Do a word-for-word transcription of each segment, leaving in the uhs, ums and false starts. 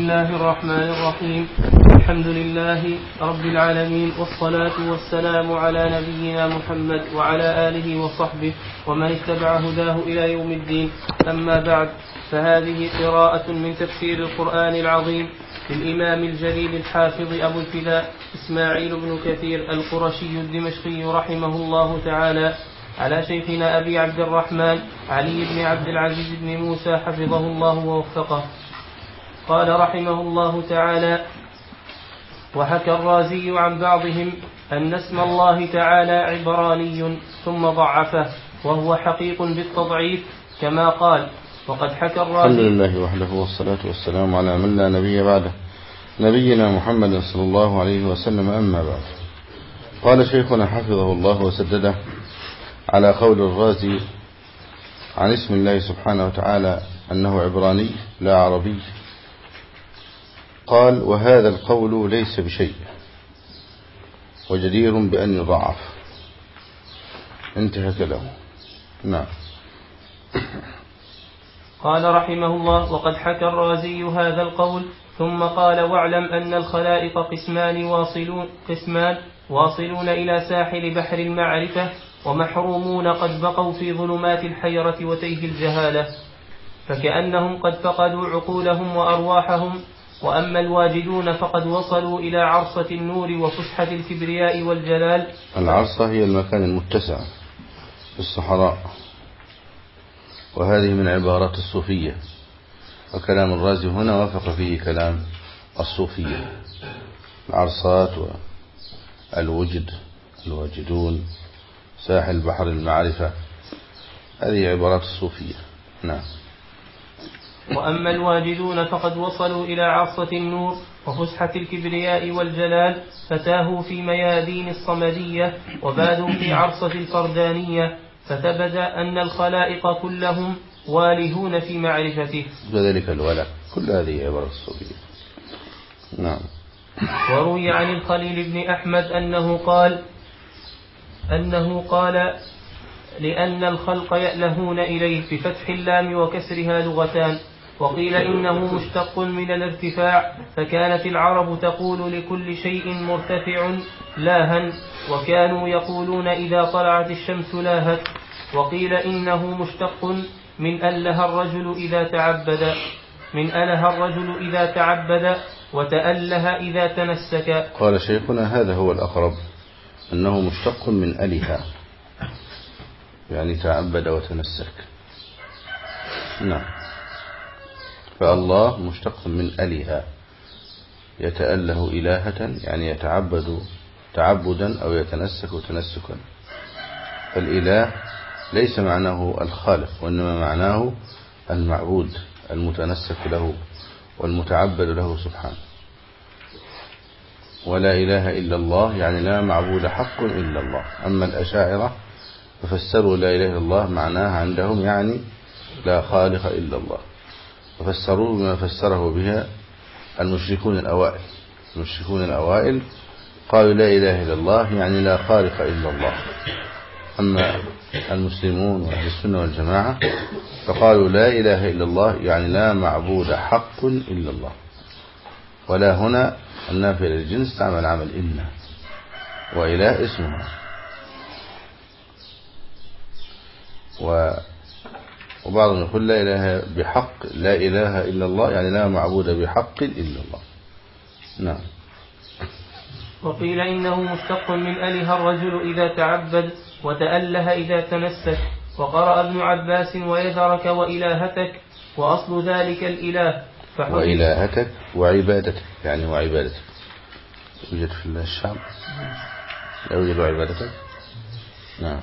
الله الرحمن الرحيم. الحمد لله رب العالمين، والصلاة والسلام على نبينا محمد وعلى آله وصحبه ومن اتبع هداه إلى يوم الدين. أما بعد، فهذه قراءة من تفسير القرآن العظيم للإمام الجليل الحافظ أبو الفداء إسماعيل بن كثير القرشي الدمشقي رحمه الله تعالى على شيخنا أبي عبد الرحمن علي بن عبد العزيز بن موسى حفظه الله ووفقه. قال رحمه الله تعالى: وحكى الرازي عن بعضهم أن اسم الله تعالى عبراني ثم ضعفه، وهو حقيق بالتضعيف كما قال. وقد حكى الرازي. الحمد لله وحده والصلاة والسلام على من لا نبي بعده، نبينا محمد صلى الله عليه وسلم. أما بعد، قال شيخنا حفظه الله وسدده على قول الرازي عن اسم الله سبحانه وتعالى أنه عبراني لا عربي، قال: وهذا القول ليس بشيء وجدير بأن يضعف. انتهى كلامه. نعم. قال رحمه الله: وقد حكى الرازي هذا القول ثم قال: واعلم أن الخلائق قسمان واصلون, قسمان واصلون إلى ساحل بحر المعرفة، ومحرومون قد بقوا في ظلمات الحيرة وتيه الجهالة، فكأنهم قد فقدوا عقولهم وأرواحهم. وأما الواجدون فقد وصلوا إلى عرصة النور وفسحة الكبرياء والجلال. العرصة هي المكان المتسع في الصحراء، وهذه من عبارات الصوفية، وكلام الرازي هنا وافق فيه كلام الصوفية. العرصات والوجد، الواجدون، ساحل بحر المعرفة، هذه عبارات الصوفية. نعم. وأما الواجدون فقد وصلوا إلى عرصة النور وفسحة الكبرياء والجلال، فتاهوا في ميادين الصمدية وبادوا في عرصة الفردانية، فثبت أن الخلائق كلهم والهون في معرفته. وذلك الولاء، كل هذه عبارة الصوفية. نعم. وروي عن الخليل بن أحمد أنه قال أنه قال لأن الخلق يألهون إليه بفتح اللام وكسرها لغتان. وقيل إنه مشتق من الارتفاع، فكانت العرب تقول لكل شيء مرتفع لاها، وكانوا يقولون إذا طلعت الشمس لاهت. وقيل إنه مشتق من أله الرجل إذا تعبد من أله الرجل إذا تعبد وتأله إذا تنسك. قال شيخنا هذا هو الأقرب، أنه مشتق من أله، يعني تعبد وتنسك. نعم. فالله مشتق من أله، يتأله إلهة، يعني يتعبد تعبدا أو يتنسك تنسكا. فالإله ليس معناه الخالق، وإنما معناه المعبود المتنسك له والمتعبد له سبحانه. ولا إله إلا الله يعني لا معبود حق إلا الله. أما الأشاعرة ففسروا لا إله إلا الله معناها عندهم يعني لا خالق إلا الله، وفسروا بما فسره بها المشركون الأوائل. المشركون الأوائل قالوا لا إله إلا الله يعني لا خالق إلا الله. أما المسلمون وأهل السنة والجماعة فقالوا لا إله إلا الله يعني لا معبود حق إلا الله. ولا هنا النافية للجنس تعمل عمل إن، وإله اسمها. وبعضهم يقول لا إله بحق لا إله إلا الله يعني لا معبود بحق إلا الله. نعم. وقيل إنه مشتق من أله الرجل إذا تعبد وتأله إذا تنسك. وقرأ ابن عباس ويذرك وإلهتك، وأصل ذلك الإله. وإلهتك وعبادتك، يعني وعبادتك يوجد في الشام، لا يوجد عبادتك. نعم.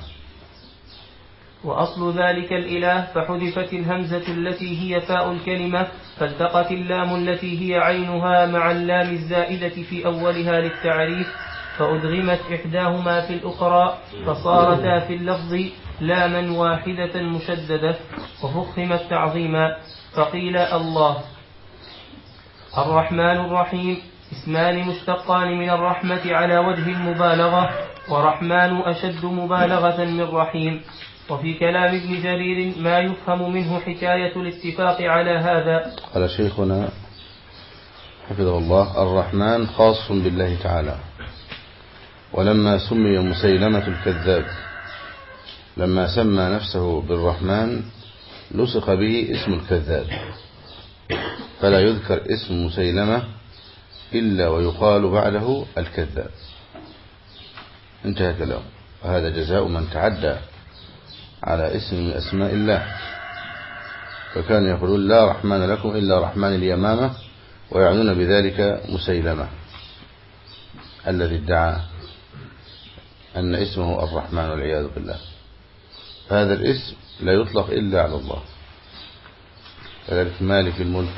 وأصل ذلك الإله، فحذفت الهمزة التي هي فاء الكلمة، فالتقت اللام التي هي عينها مع اللام الزائدة في أولها للتعريف، فأدغمت إحداهما في الأخرى، فصارتا في اللفظ لاما واحدة مشددة، وفخمت تعظيما. فقيل الله. الرحمن الرحيم اسمان مشتقان من الرحمة على وجه المبالغة، ورحمن أشد مبالغة من رحيم. وفي كلام ابن جرير ما يفهم منه حكاية الاتفاق على هذا. قال شيخنا حفظه الله: الرحمن خاص بالله تعالى. ولما سمي مسيلمة الكذاب لما سمى نفسه بالرحمن لصق به اسم الكذاب، فلا يذكر اسم مسيلمة إلا ويقال بعده الكذاب. انتهى كلام. وهذا جزاء من تعدى على اسم من أسماء الله، فكانوا يقولون: لا رحمن لكم إلا رحمن اليمامة، ويعنون بذلك مسيلمة الذي ادعى أن اسمه الرحمن والعياذ بالله. هذا الاسم لا يطلق إلا على الله. كذلك مالك الملك،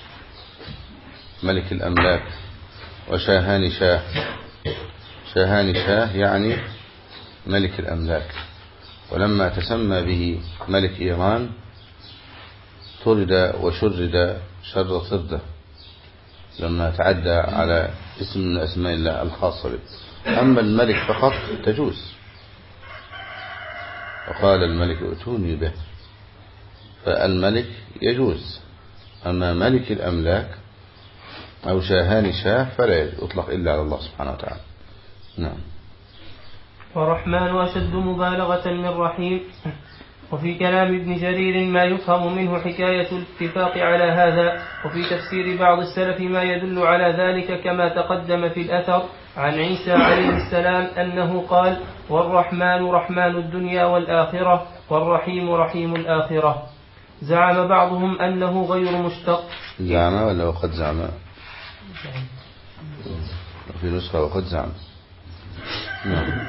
ملك الأملاك، وشاهان شاه. شاهان شاه يعني ملك الأملاك. ولما تسمى به ملك إيران طرد وشرد شر طردة لما تعدى على اسم من أسماء الله الخاصة به. أما الملك فقط تجوز، وقال الملك ائتوني به، فالملك يجوز. أما ملك الأملاك أو شاهان شاه فلا يطلق إلا على الله سبحانه وتعالى. نعم. والرحمن أشد مبالغة من رحيم. وفي كلام ابن جرير ما يفهم منه حكاية الاتفاق على هذا، وفي تفسير بعض السلف ما يدل على ذلك كما تقدم في الأثر عن عيسى عليه السلام أنه قال: والرحمن رحمن الدنيا والآخرة، والرحيم رحيم الآخرة. زعم بعضهم أنه غير مشتق. زعم ولا وقد زعم؟ في نسخة وقد زعم. نعم.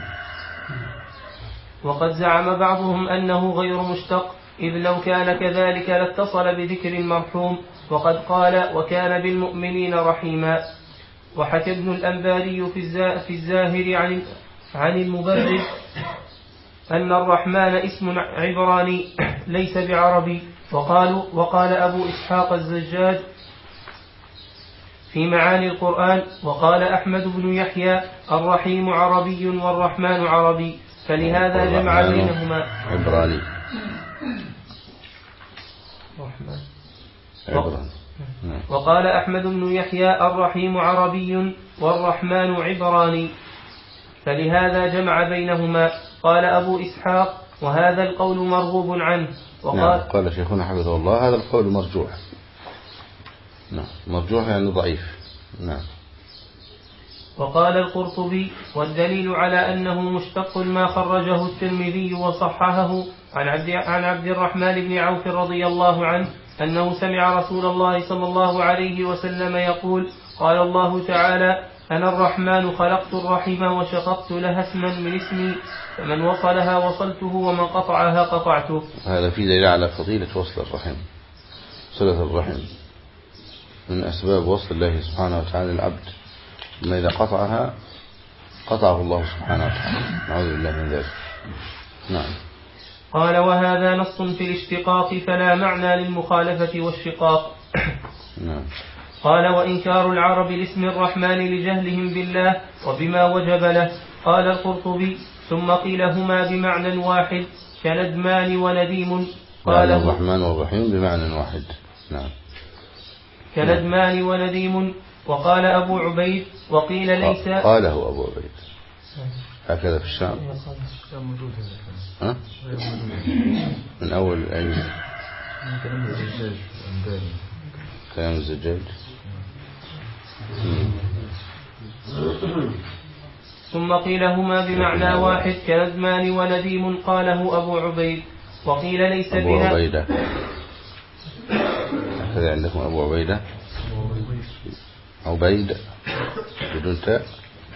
وقد زعم بعضهم أنه غير مشتق، إذ لو كان كذلك لاتصل بذكر المرحوم، وقد قال: وكان بالمؤمنين رحيما. وحكى ابن الأنباري في الزاهر عن عن المبرد أن الرحمن اسم عبراني ليس بعربي. وقالوا وقال أبو إسحاق الزجاج في معاني القرآن: وقال أحمد بن يحيى: الرحيم عربي والرحمن عربي، فلهذا جمع بينهما. عبراني. عبراني. وقال أحمد بن يحيى: الرحيم عربي والرحمن عبراني، فلهذا جمع بينهما. قال أبو إسحاق: وهذا القول مرغوب عنه. وقال نعم. قال شيخنا حفظه الله: هذا القول مرجوح. نعم. مرجوح يعني ضعيف. نعم. وقال القرطبي: والدليل على أنه مشتق ما خرجه الترمذي وصححه عن عبد, عن عبد الرحمن بن عوف رضي الله عنه أنه سمع رسول الله صلى الله عليه وسلم يقول: قال الله تعالى: أنا الرحمن خلقت الرحم وشققت لها اسما من اسمي، فمن وصلها وصلته ومن قطعها قطعته. هذا في دليل على فضيلة وصل الرحم. صلة الرحم من أسباب وصل الله سبحانه وتعالى العبد، ما إذا قطعها قطعه الله سبحانه وتعالى. نعوذ بالله من ذلك. نعم. قال: وهذا نص في الاشتقاق، فلا معنى للمخالفة والشقاق. نعم. قال: وإنكار العرب لاسم الرحمن لجهلهم بالله وبما وجب له. قال القرطبي: ثم قيل هما بمعنى واحد كندمان ونديم. قال الرحمن والرحيم بمعنى واحد. نعم. كندمان ونديم. وقال أبو عبيد: وقيل ليس. قاله أبو عبيد هكذا في الشام. ها؟ من أول أي كلام الزجاج. كلام الزجاج. ثم قيل هما بمعنى واحد كندمان ونديم. قاله أبو عبيد. وقيل ليس أبو بنا. عبيدة. هكذا عندكم أبو عبيدة. عبيد بدون تاء.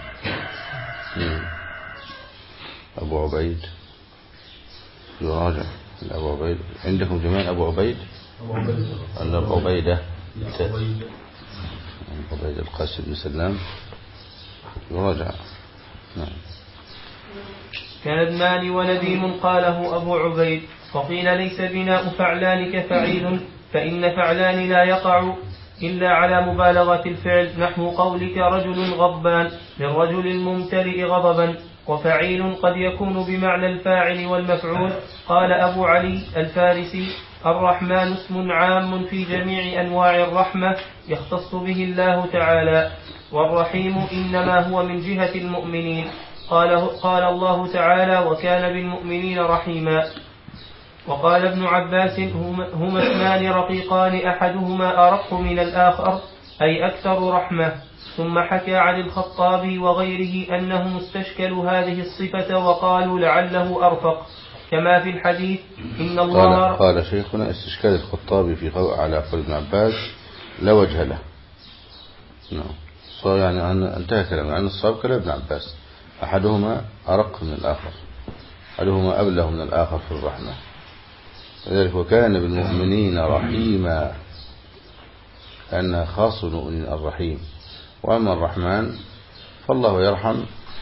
أبو عبيد يراجع. أبو عبيد عندكم جميعا أبو عبيد ولا أبو عبيدة؟ عبيد القاسم بن سلام يراجع. نعم. كندمان ونديم. قاله أبو عبيد. وقيل ليس بناء فعلان كفعيل، فإن فعلان لا يقع إلا على مبالغة الفعل، نحو قولك رجل غضبان للرجل الممتلئ غضبا. وفعيل قد يكون بمعنى الفاعل والمفعول. قال أبو علي الفارسي: الرحمن اسم عام في جميع أنواع الرحمة يختص به الله تعالى، والرحيم إنما هو من جهة المؤمنين. قال, قال الله تعالى: وكان بالمؤمنين رحيما. وقال ابن عباس: هما اسمان رقيقان أحدهما أرق من الآخر، أي أكثر رحمة. ثم حكى عن الخطابي وغيره أنهم استشكلوا هذه الصفة وقالوا لعله أرفق، كما في الحديث إن الله قال, قال شيخنا: استشكال الخطابي في قول على قول ابن عباس لا وجه له. نعم، يعني انتهى كلامه عن الصواب كلام ابن عباس، أحدهما أرق من الآخر، أحدهما أبلغ من الآخر في الرحمة. لذلك وكان بالمؤمنين رحيما، لأنها خاص المؤمنين الرحيم. وأما الرحمن فالله يرحم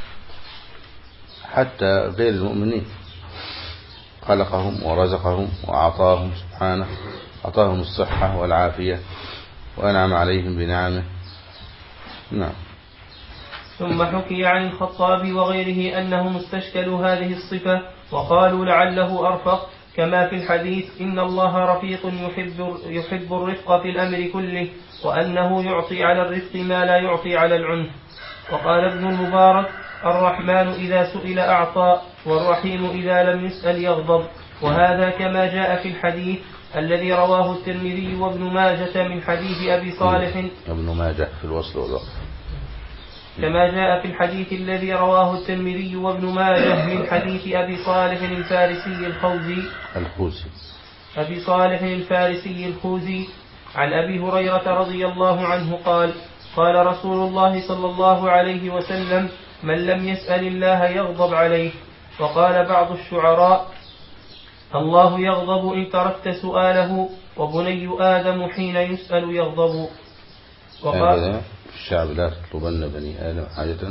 حتى غير المؤمنين، خلقهم ورزقهم وأعطاهم سبحانه، أعطاهم الصحة والعافية وأنعم عليهم بنعمه. نعم. ثم حكي عن الخطاب وغيره أنهم استشكلوا هذه الصفة وقالوا لعله أرفق، كما في الحديث إن الله رفيق يحب, يحب الرفق في الأمر كله، وأنه يعطي على الرفق ما لا يعطي على العنف. وقال ابن المبارك: الرحمن إذا سئل أعطى، والرحيم إذا لم يسأل يغضب. وهذا كما جاء في الحديث الذي رواه الترمذي وابن ماجة من حديث أبي صالح ابن ماجة في الوصل والوقف، كما جاء في الحديث الذي رواه الترمذي وابن ماجه من حديث أبي صالح الفارسي الخوزي الخوزي أبي صالح الفارسي الخوزي عن أبي هريرة رضي الله عنه قال: قال رسول الله صلى الله عليه وسلم: من لم يسأل الله يغضب عليه. وقال بعض الشعراء: الله يغضب إن تركت سؤاله، وبني آدم حين يسأل يغضب. وقال في الشعب: لا تطلبن بني آدم حاجة.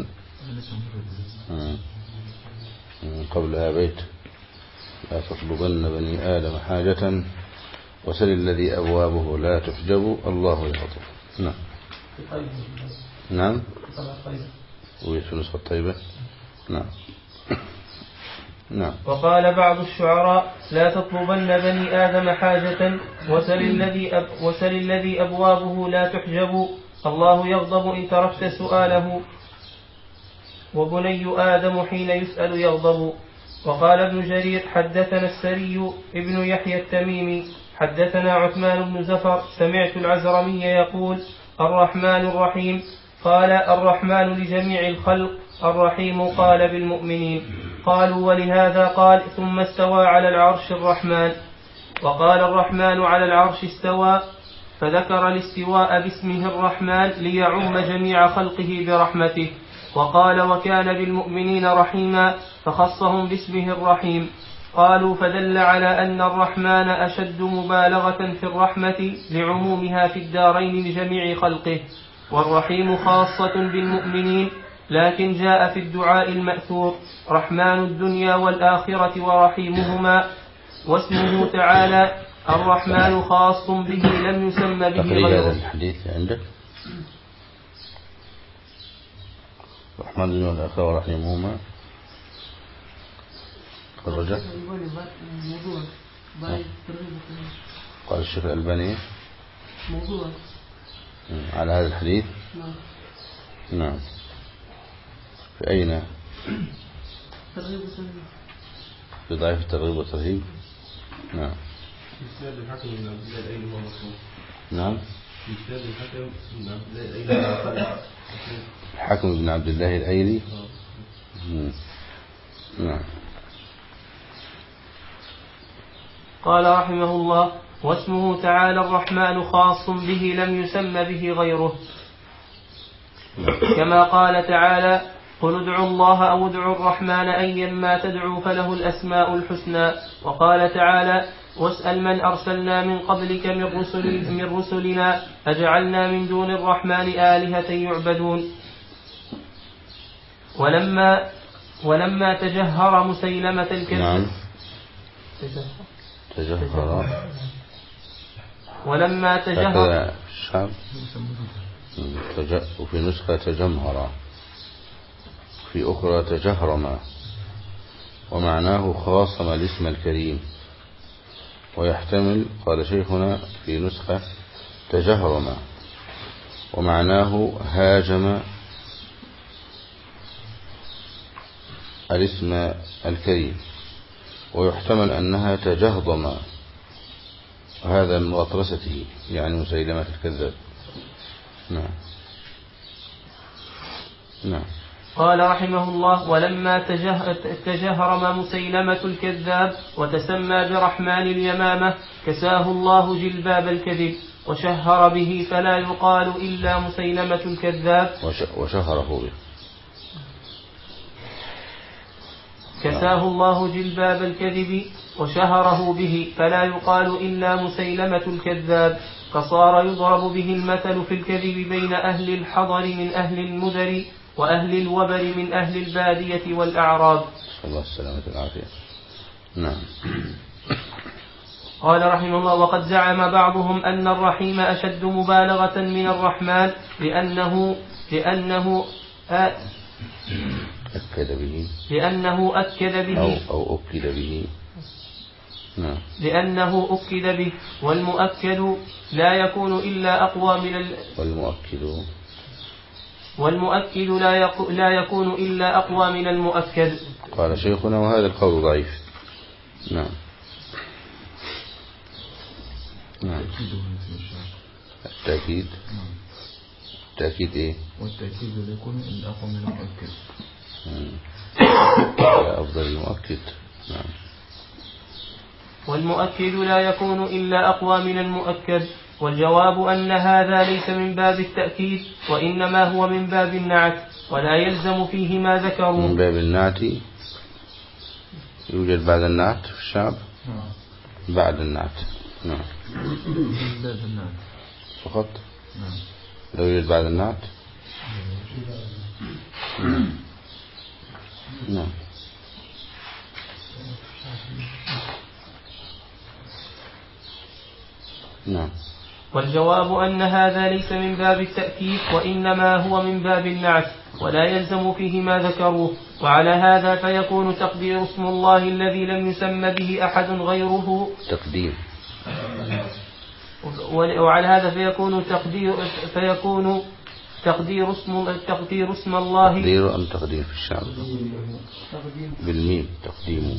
قبلها بيت: لا تطلبن بني آدم حاجة، وسل الذي أبوابه لا تحجب، الله يغضب. نعم. نعم. وفي نسخة طيبة. نعم. نعم. وقال بعض الشعراء: لا تطلبن بني آدم حاجة، وسل الذي أب وسل الذي أبوابه لا تحجب، الله يغضب إن تركت سؤاله، وبني آدم حين يسأل يغضب. وقال ابن جرير: حدثنا السري ابن يحيى التميمي حدثنا عثمان بن زفر سمعت العزرمي يقول: الرحمن الرحيم. قال: الرحمن لجميع الخلق، الرحيم قال بالمؤمنين. قالوا: ولهذا قال: ثم استوى على العرش الرحمن. وقال: الرحمن على العرش استوى، فذكر الاستواء باسمه الرحمن ليعم جميع خلقه برحمته. وقال: وكان بالمؤمنين رحيما، فخصهم باسمه الرحيم. قالوا: فدل على أن الرحمن أشد مبالغة في الرحمة لعمومها في الدارين لجميع خلقه، والرحيم خاصة بالمؤمنين، لكن جاء في الدعاء المأثور: رحمن الدنيا والآخرة ورحيمهما. واسمه تعالى الرحمن خاص به لم يسم به غيره. هذا الحديث عندك؟ رحمن الدنيا والآخرة ورحيمهما خرجه قال الشيخ الألباني موضوع على هذا الحديث. نعم. نعم. في أين؟ في ضعيف الترغيب والترهيب. نعم. في إسناد الحكم بن عبد الله الأيلي هو مصروف. نعم. في إسناد الحكم بن عبد الله الأيلي الحكم بن عبد الله الأيلي. نعم. قال رحمه الله: واسمه تعالى الرحمن خاص به لم يسم به غيره، كما قال تعالى: قل ادعوا الله أو ادعوا الرحمن أيا ما تدعوا فله الأسماء الحسنى. وقال تعالى: واسأل من أرسلنا من قبلك من, رسل من رسلنا أجعلنا من دون الرحمن آلهة يعبدون. ولما ولما تجهر مسيلمة الكذاب. نعم. تجهر. ولما تجهر الشعب وفي نسخة تجمهر، في أخرى تجهرما، ومعناه خاصم الاسم الكريم ويحتمل قال شيخنا في نسخة تجهرم، ومعناه هاجم الاسم الكريم، ويحتمل أنها تجهضم، وهذا من غطرسته يعني مسيلمة الكذاب. نعم نعم. قال رحمه الله: ولما تجه... تجهرم مسيلمة الكذاب وتسمى برحمن اليمامة كساه الله جلباب الكذب وشهر به، فلا يقال إلا مسيلمة الكذاب وش... وشهره به كساه الله جلباب الكذب وشهره به، فلا يقال إلا مسيلمة الكذاب، فصار يضرب به المثل في الكذب بين أهل الحضر من أهل المدر وأهل الوبر من أهل البادية والأعراب. صلى الله السلامة والعافية. نعم. قال رحمه الله: وقد زعم بعضهم أن الرحيم أشد مبالغة من الرحمن لأنه لأنه آ... أكد به لأنه أكد به أو, أو أكد به. نعم. لأنه أكد به، والمؤكد لا يكون إلا أقوى من ال... والمؤكد والمؤكد لا, يق... لا يكون إلا أقوى من المؤكد. قال شيخنا: وهذا القول ضعيف. نعم نعم. التأكيد التأكيد إيه؟ والتأكيد لا يكون إلا أقوى من المؤكد. أفضل المؤكد. نعم. والمؤكد لا يكون إلا أقوى من المؤكد. والجواب أن هذا ليس من باب التأكيد، وإنما هو من باب النعت، ولا يلزم فيه ما ذكروا. من باب النعت يوجد بعد النعت في الشعب. بعد النعت. نعم. بعد النعت فقط. نعم. لا يوجد بعد النعت. نعم. نعم. نعم. والجواب أن هذا ليس من باب التأكيد، وإنما هو من باب النعت، ولا يلزم فيه ما ذكروه. وعلى هذا فيكون تقدير اسم الله الذي لم يسمى به أحد غيره تقدير. وعلى هذا فيكون تقدير فيكون تقدير اسم تقدير اسم الله تقدير أم تقدير في الشعب بالميم تقديم.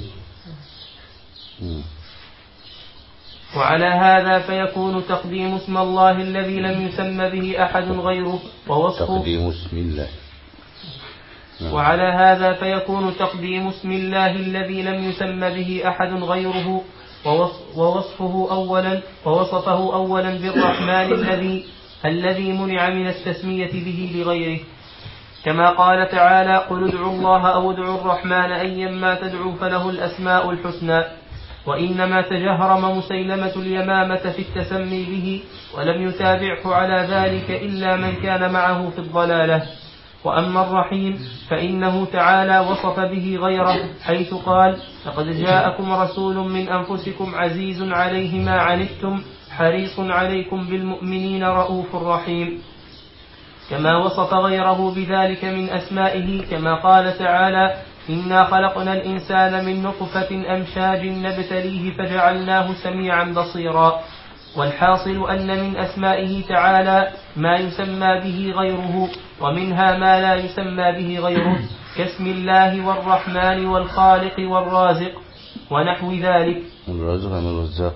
وعلى هذا فيكون تقديم اسم الله الذي لم يسمى به أحد غيره ووصفه تقديم اسم الله. وعلى هذا فيكون تقديم اسم الله الذي لم يسمى به أحد غيره ووصفه أولا ووصفه أولا بالرحمن الذي الذي منع من التسمية به لغيره، كما قال تعالى: قل ادعوا الله أو ادعوا الرحمن أيما تدعوا فله الأسماء الحسنى. وإنما تجهرم مسيلمة اليمامة في التسمي به، ولم يتابعه على ذلك إلا من كان معه في الضلالة. وأما الرحيم فإنه تعالى وصف به غيره، حيث قال: لقد جاءكم رسول من أنفسكم عزيز عليه ما عنتم حريص عليكم بالمؤمنين رؤوف رحيم، كما وصف غيره بذلك من أسمائه، كما قال تعالى: إنا خلقنا الإنسان من نطفة أمشاج نبتليه فجعلناه سميعا بصيرا. والحاصل أن من أسمائه تعالى ما يسمى به غيره، ومنها ما لا يسمى به غيره، كاسم الله والرحمن والخالق والرازق ونحو ذلك. الرازق من الرزاق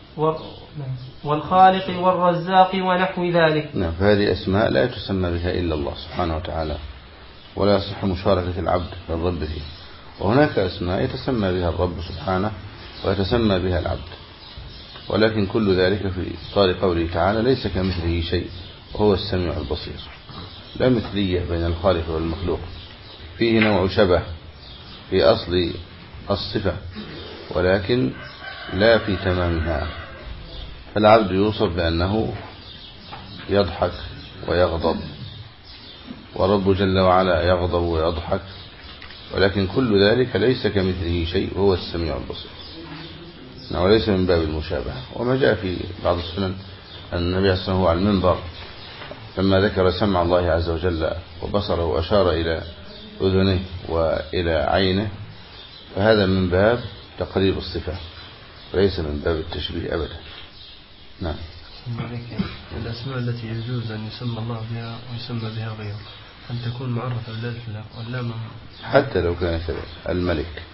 والخالق والرزاق ونحو ذلك. نعم. فهذه أسماء لا تسمى بها إلا الله سبحانه وتعالى، ولا يصح مشاركة العبد للرب فيه. وهناك أسماء يتسمى بها الرب سبحانه ويتسمى بها العبد، ولكن كل ذلك في إطار قوله تعالى: ليس كمثله شيء وهو السميع البصير. لا مثلية بين الخالق والمخلوق، فيه نوع شبه في أصل الصفة ولكن لا في تمامها. فالعبد يوصف بأنه يضحك ويغضب، ورب جل وعلا يغضب ويضحك، ولكن كل ذلك ليس كمثله شيء وهو السميع البصير، وليس من باب المشابهة. وما جاء في بعض السنن أن النبي صلى الله عليه وسلم هو على المنبر لما ذكر سمع الله عز وجل وبصره وأشار إلى أذنه وإلى عينه، فهذا من باب تقريب الصفة، ليس من باب التشبيه أبدا. نعم. الأسماء التي يجوز أن يسمى الله بها ويسمى بها غيره أن تكون معرفة بالله واللام حتى لو كان كذا. الملك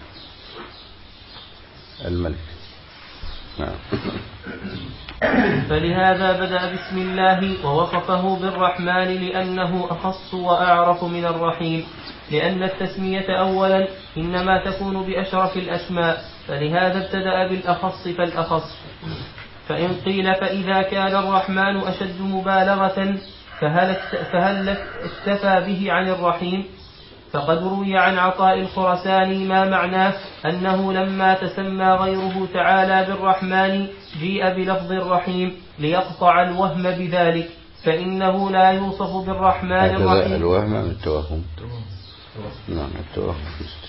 الملك نعم. فلهذا بدأ بسم الله ووصفه بالرحمن لأنه أخص وأعرف من الرحيم، لأن التسمية أولا إنما تكون بأشرف الأسماء، فلهذا ابتدأ بالأخص فالأخص. فإن قيل فإذا كان الرحمن أشد مبالغة فهل, فهل اكتفى به عن الرحيم؟ فقد روي عن عطاء الخرساني ما معناه أنه لما تسمى غيره تعالى بالرحمن جيء بلفظ الرحيم ليقطع الوهم بذلك، فإنه لا يوصف بالرحمن الرحيم. الوهم من التوهم. نعم التوهم.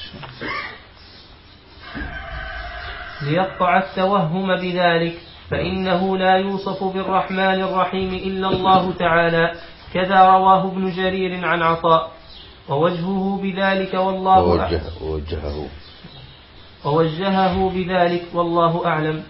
ليقطع التوهم بذلك فإنه لا يوصف بالرحمن الرحيم إلا الله تعالى، كذا رواه ابن جرير عن عطاء. ووجهه بذلك والله ووجه ووجهه ووجهه بذلك والله أعلم.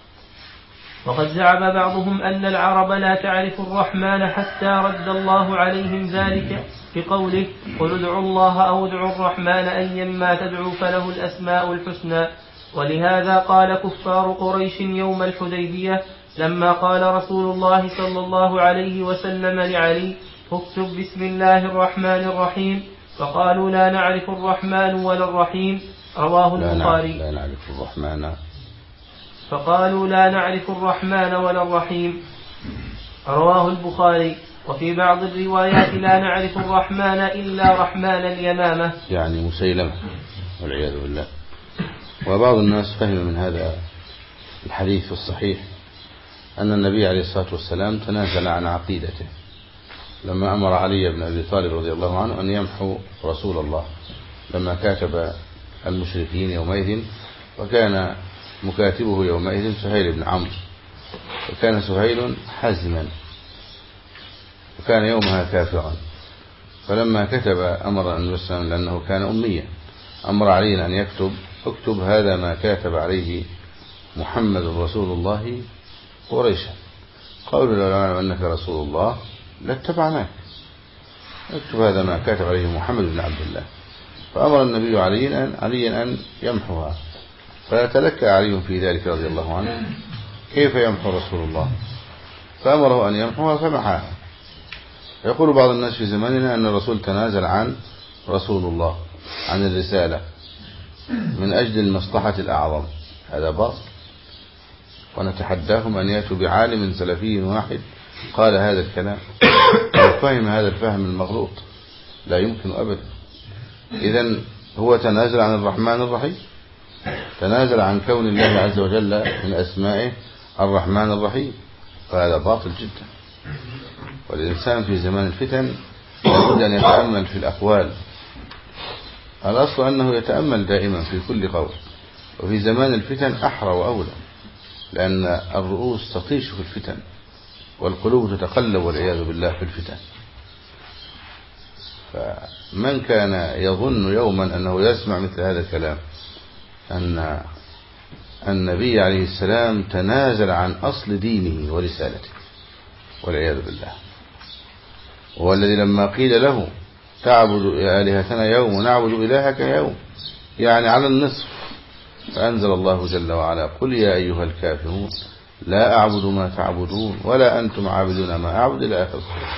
وقد زعم بعضهم أن العرب لا تعرف الرحمن حتى رد الله عليهم ذلك بقوله قل ادعوا الله أو ادعوا الرحمن أيما تدعوا فله الأسماء الحسنى. ولهذا قال كفار قريش يوم الحديبية لما قال رسول الله صلى الله عليه وسلم لعلي اكتب بسم الله الرحمن الرحيم، فقالوا لا نعرف الرحمن ولا الرحيم. رواه البخاري. لا نعرف الرحمن فقالوا لا نعرف الرحمن ولا الرحيم. رواه البخاري. وفي بعض الروايات لا نعرف الرحمن إلا رحمن اليمامة، يعني مسيلمة والعياذ بالله. وبعض الناس فهم من هذا الحديث الصحيح أن النبي عليه الصلاة والسلام تنازل عن عقيدته لما أمر علي بن أبي طالب رضي الله عنه أن يمحو رسول الله لما كاتب المشركين يومئذ، وكان مكاتبه يومئذ سهيل بن عمرو، وكان سهيل حزما وكان يومها كافرا، فلما كتب أمر النبي صلى الله عليه وسلم لأنه كان أميا أمر علي أن يكتب اكتب هذا ما كاتب عليه محمد رسول الله قريشا. قالوا لو نعلم أنك رسول الله لاتبعناك، اكتب هذا ما كاتب عليه محمد بن عبد الله. فأمر النبي علي أن, علي أن يمحوها، فيتلكى علي في ذلك رضي الله عنه كيف يمحو رسول الله، فأمره أن يمحوها فمحاها. يقول بعض الناس في زماننا أن الرسول تنازل عن رسول الله عن الرسالة من أجل المصلحة الأعظم، هذا باطل، ونتحداهم أن يأتوا بعالم سلفي واحد قال هذا الكلام وفهم هذا الفهم المغلوط، لا يمكن أبدا. إذن هو تنازل عن الرحمن الرحيم، تنازل عن كون الله عز وجل من أسمائه الرحمن الرحيم، فهذا باطل جدا. والإنسان في زمان الفتن لابد أن يتأمل في الأقوال. الأصل أنه يتأمل دائما في كل قول، وفي زمان الفتن أحرى وأولى، لأن الرؤوس تطيش في الفتن والقلوب تتقلب والعياذ بالله في الفتن. فمن كان يظن يوما أنه يسمع مثل هذا الكلام أن النبي عليه السلام تنازل عن أصل دينه ورسالته والعياذ بالله، هو الذي لما قيل له تعبد آلهتنا يوم ونعبد إلهك يوم، يعني على النصف، فأنزل الله جل وعلا قل يا أيها الكافرون لا أعبد ما تعبدون ولا أنتم عابدون ما أعبد إلى آخر السورة.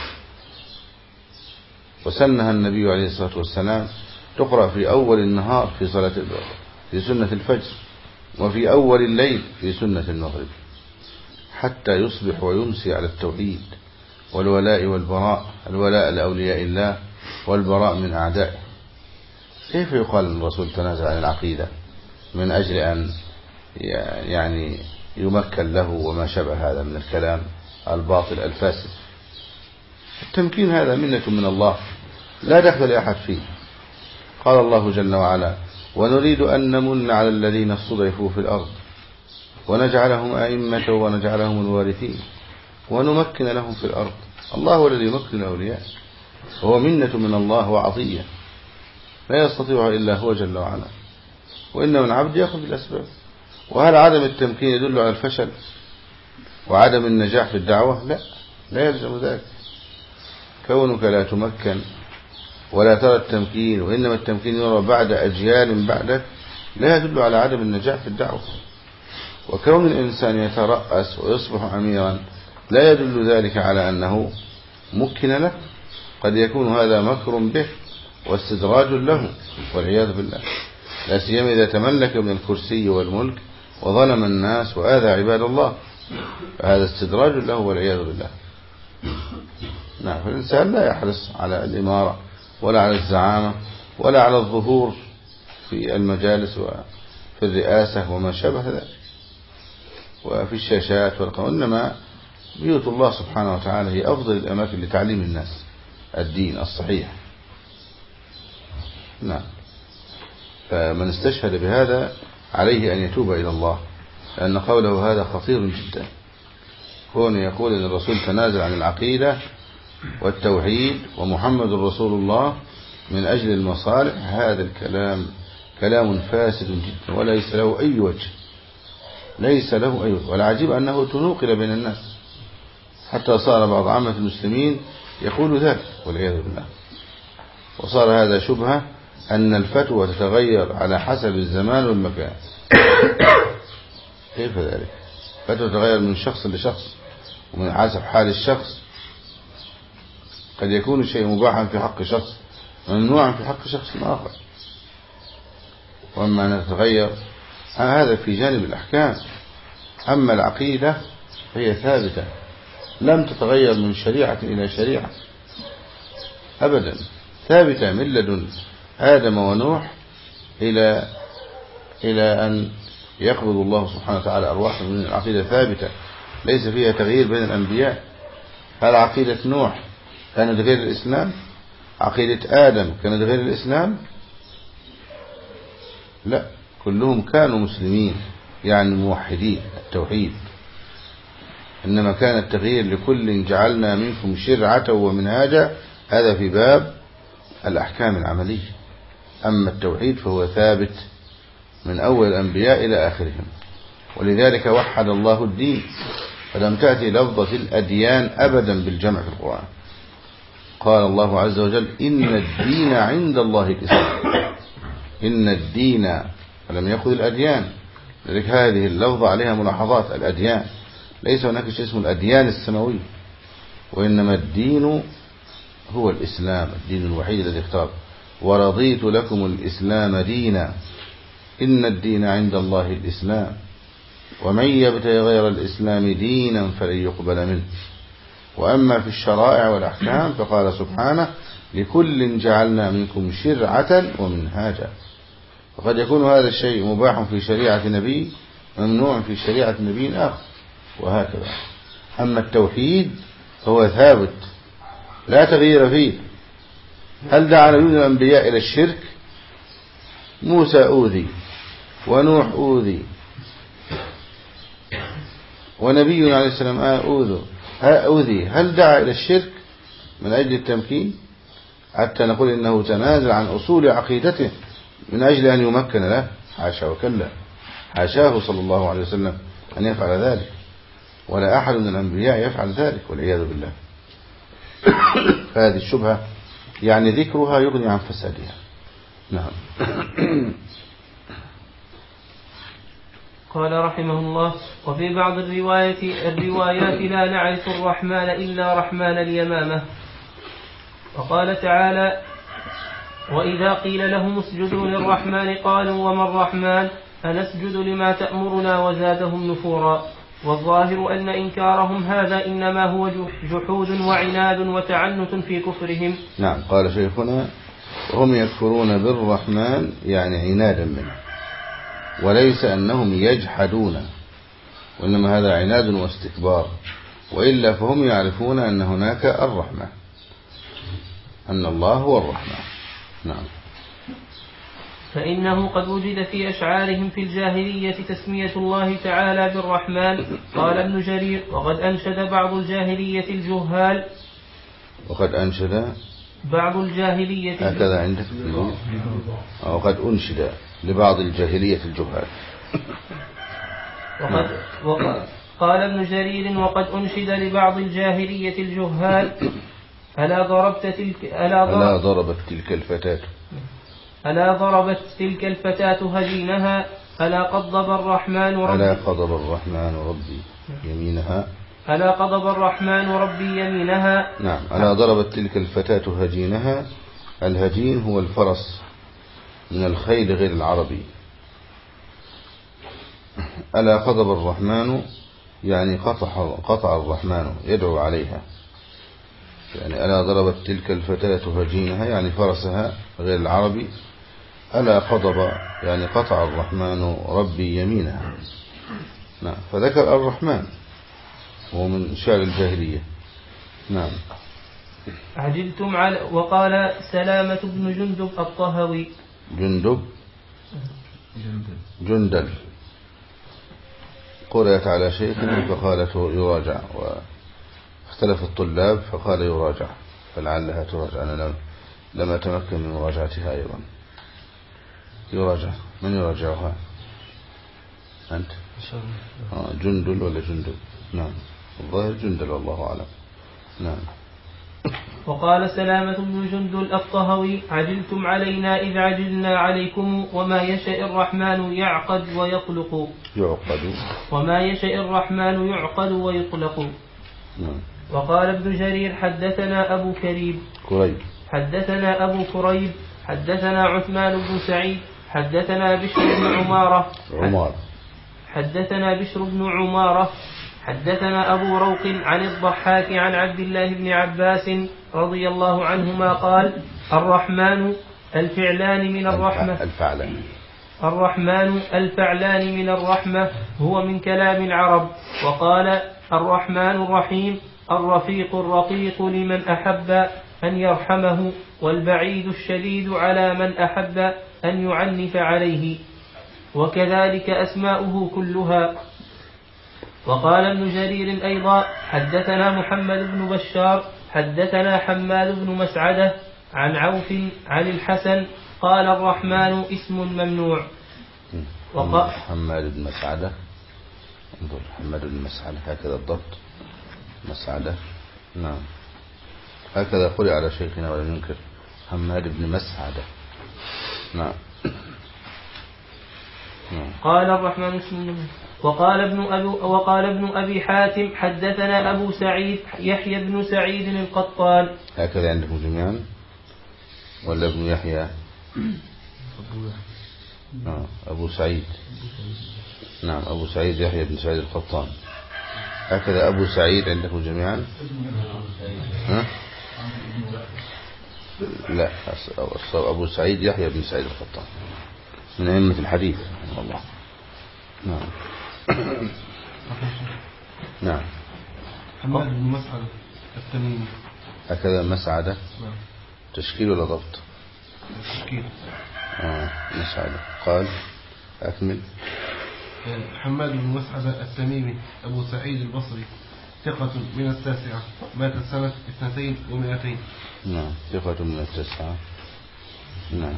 وسنها النبي عليه الصلاة والسلام تقرأ في أول النهار في صلاة في سنة الفجر، وفي أول الليل في سنة المغرب، حتى يصبح ويمسي على التوحيد والولاء والبراء، الولاء لأولياء الله والبراء من أعدائه. كيف يقال أن الرسول تنازل عن العقيدة من أجل أن يعني يمكن له وما شبه هذا من الكلام الباطل الفاسد؟ التمكين هذا منة من الله لا دخل لأحد فيه. قال الله جل وعلا ونريد أن نمن على الذين استضعفوا في الأرض ونجعلهم أئمة ونجعلهم الوارثين ونمكن لهم في الأرض. الله هو الذي يمكن الأولياء، وهو منة من الله وعطية لا يستطيعها إلا هو جل وعلا، وإن من عبد يأخذ بالأسباب. وهل عدم التمكين يدل على الفشل وعدم النجاح في الدعوة؟ لا، لا يلزم ذلك. كونك لا تمكن ولا ترى التمكين، وإنما التمكين يرى بعد أجيال بعدك، لا يدل على عدم النجاح في الدعوة. وكون الإنسان يترأس ويصبح أميرا لا يدل ذلك على أنه مكن له، قد يكون هذا مكر به واستدراج له والعياذ بالله، لا سيما إذا تملك من الكرسي والملك وظلم الناس وآذى عباد الله، فهذا استدراج له والعياذ بالله. نعم، فالإنسان لا يحرص على الإمارة ولا على الزعامة ولا على الظهور في المجالس وفي الرئاسة وما شابه ذلك وفي الشاشات والقنوات، إنما بيوت الله سبحانه وتعالى هي أفضل الأماكن لتعليم الناس الدين الصحيح. نعم، فمن استشهد بهذا عليه أن يتوب إلى الله، لأن قوله هذا خطير جدا. كون يقول أن الرسول تنازل عن العقيدة والتوحيد ومحمد رسول الله من أجل المصالح، هذا الكلام كلام فاسد جدا وليس له أي وجه، ليس له أي وجه. والعجيب أنه تنوقل بين الناس حتى صار بعض عامة المسلمين يقول ذلك والعياذ بالله، وصار هذا شبهة أن الفتوى تتغير على حسب الزمان والمكان. كيف ذلك؟ فتوى تتغير من شخص لشخص ومن حسب حال الشخص. قد يكون الشيء مباحا في حق شخص ممنوعا في حق شخص آخر. وأما أن تتغير هذا في جانب الأحكام، أما العقيدة هي ثابتة لم تتغير من شريعة إلى شريعة أبدا، ثابتة من لدن آدم ونوح إلى إلى أن يقبض الله سبحانه وتعالى أرواحهم. من العقيدة ثابتة ليس فيها تغيير بين الأنبياء. هل عقيدة نوح كانت غير الإسلام؟ عقيدة آدم كانت غير الإسلام؟ لا، كلهم كانوا مسلمين يعني موحدين التوحيد، إنما كان التغيير لكل جعلنا منكم شرعة ومنهاجا، هذا في باب الأحكام العملية. أما التوحيد فهو ثابت من أول الأنبياء إلى آخرهم، ولذلك وحد الله الدين، فلم تأتي لفظة الأديان أبدا بالجمع في القرآن. قال الله عز وجل إن الدين عند الله الإسلام، إن الدين، فلم يأخذ الأديان. لذلك هذه اللفظة عليها ملاحظات. الأديان ليس هناك شيء اسمه الأديان السماوية، وإنما الدين هو الإسلام، الدين الوحيد الذي اختار. ورضيت لكم الإسلام دينا، إن الدين عند الله الإسلام، ومن يبتغي غير الإسلام دينا فلن يقبل منه. وأما في الشرائع والأحكام فقال سبحانه لكل جعلنا منكم شرعة ومنهاجا. وقد يكون هذا الشيء مباح في شريعة نبي ممنوع في شريعة نبي آخر، وهكذا. أما التوحيد فهو ثابت لا تغيير فيه. هل دعا نبي الأنبياء إلى الشرك؟ موسى أوذي ونوح أوذي ونبي عليه السلام أوذي أوذي هل دعا إلى الشرك من أجل التمكين حتى نقول إنه تنازل عن أصول عقيدته من أجل أن يمكن له؟ حاشا وكلا، حاشاه صلى الله عليه وسلم أن يفعل ذلك، ولا أحد من الأنبياء يفعل ذلك والعياذ بالله. فهذه الشبهة يعني ذكرها يغني عن فسادها. نعم. قال رحمه الله: وفي بعض الرواية الروايات لا نعرف الرحمن إلا رحمن اليمامة. وقال تعالى: وإذا قيل لهم اسجدوا للرحمن قالوا وما الرحمن أنسجد لما تأمرنا وزادهم نفورا. والظاهر أن إنكارهم هذا إنما هو جحود وعناد وتعنت في كفرهم. نعم. قال شيخنا: هم يكفرون بالرحمن يعني عنادا منه، وليس أنهم يجحدون، وإنما هذا عناد واستكبار، وإلا فهم يعرفون أن هناك الرحمة، أن الله هو الرحمن. نعم. فإنه قد وجد في أشعارهم في الجاهلية تسمية الله تعالى بالرحمن. قال ابن جرير: وقد أنشد بعض الجاهلية الجهال وقد أنشد بعض الجاهلية هكذا عندك وقد أنشد لبعض الجاهلية الجهال. وقد وقد قال ابن جرير وقد أنشد لبعض الجاهلية الجهال ألا ضربت تلك ألا, ضرب ألا ضربت تلك الفتاة ألا ضربت تلك الفتاة هجينها ألا قضب الرحمن ربي ألا قضب الرحمن ربي يمينها ألا قضب الرحمن ربي يمينها. نعم. ألا ضربت تلك الفتاة هجينها. الهجين هو الفرس من الخيل غير العربي. ألا قضب الرحمن يعني قطع, قطع الرحمن يدعو عليها. يعني ألا ضربت تلك الفتاة هجينها يعني فرسها غير العربي. ألا قضب يعني قطع الرحمن ربي يمينها. نعم. فذكر الرحمن وهو من شعر الجاهلية. نعم. عجلتم على وقال سلامة بن جندب الطهوي جندب جندل قرأت على شيخ فقالته يراجع واختلف الطلاب فقال يراجع فلعلها تراجع. أنا لم, لم أتمكن من مراجعتها أيضا. يراجع. من يراجعها؟ أنت؟ آه جندل ولا جندل؟ نعم. الظاهر جندل والله أعلم. نعم. وقال سلامة بن جندل الطهوي عجلتم علينا إذ عجلنا عليكم وما يشاء الرحمن يعقد ويطلق يعقد وما يشاء الرحمن يعقد ويطلق. نعم. وقال ابن جرير حدثنا أبو كريب كريب حدثنا أبو كريب حدثنا عثمان بن سعيد حدثنا بشر بن عمارة عمار حدثنا بشر بن عمارة حدثنا أبو روق عن الضحاك عن عبد الله بن عباس رضي الله عنهما قال الرحمن الفعلان من الرحمة الفعلان الرحمن الفعلان من الرحمة هو من كلام العرب. وقال الرحمن الرحيم الرفيق الرقيق لمن أحب أن يرحمه والبعيد الشديد على من أحب أن يعنف عليه وكذلك أسماؤه كلها. وقال ابن جرير أيضا حدثنا محمد بن بشار حدثنا حماد بن مسعدة عن عوف عن الحسن قال الرحمن اسم ممنوع. وقال حماد بن مسعدة انظر حماد بن مسعدة هكذا الضبط مسعدة. نعم. هكذا قرئ على شيخنا ولم ينكر حماد بن مسعدة. نعم. نعم. قال الرحمن اسم ممنوع. وقال ابن أبي وقال ابن أبي حاتم حدثنا أبو سعيد يحيى بن سعيد القطان. هكذا عندكم جميعا ولا ابن يحيى؟ آه. أبو سعيد. نعم. أبو سعيد يحيى بن سعيد القطان. هكذا أبو سعيد عندكم جميعا؟ ها؟ لا أبو سعيد يحيى بن سعيد القطان من أئمة الحديث والله. نعم. نعم. حماد بن مسعدة التميمي. هكذا مسعدة. نعم. تشكيل ولا ضبط؟ تشكيل. آه. مسعدة. قال أكمل. حماد بن مسعدة التميمي أبو سعيد البصري ثقة من التاسعة مات سنة اثنتين ومائتين. نعم. ثقة من التاسعة. نعم.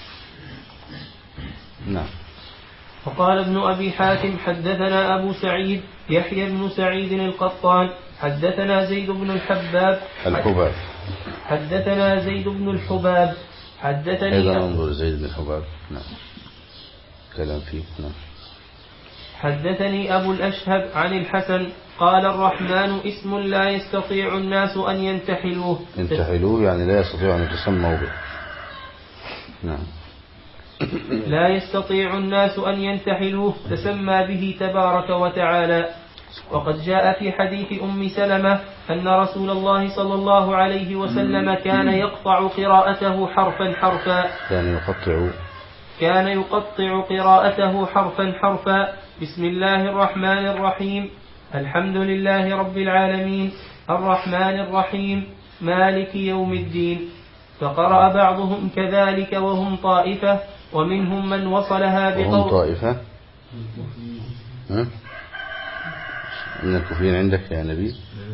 نعم. وقال ابن أبي حاتم حدثنا أبو سعيد يحيى بن سعيد القطان حدثنا زيد بن الحباب الحباب حدثنا زيد بن الحباب حدثني أيضا انظر زيد بن الحباب. نعم. كلام فيه. نعم. حدثني أبو الأشهب عن الحسن قال الرحمن اسم لا يستطيع الناس أن ينتحلوه. ينتحلوه يعني لا يستطيع أن يتسموا به. نعم. لا يستطيع الناس أن ينتحلوه تسمى به تبارك وتعالى. وقد جاء في حديث أم سلمة أن رسول الله صلى الله عليه وسلم كان يقطع قراءته حرفا حرفا كان يقطع كان يقطع قراءته حرفا حرفا بسم الله الرحمن الرحيم الحمد لله رب العالمين الرحمن الرحيم مالك يوم الدين. فقرأ بعضهم كذلك وهم طائفة ومنهم من وصلها بقول وهم طائفة ها؟ من الكوفيين عندك يا نبي؟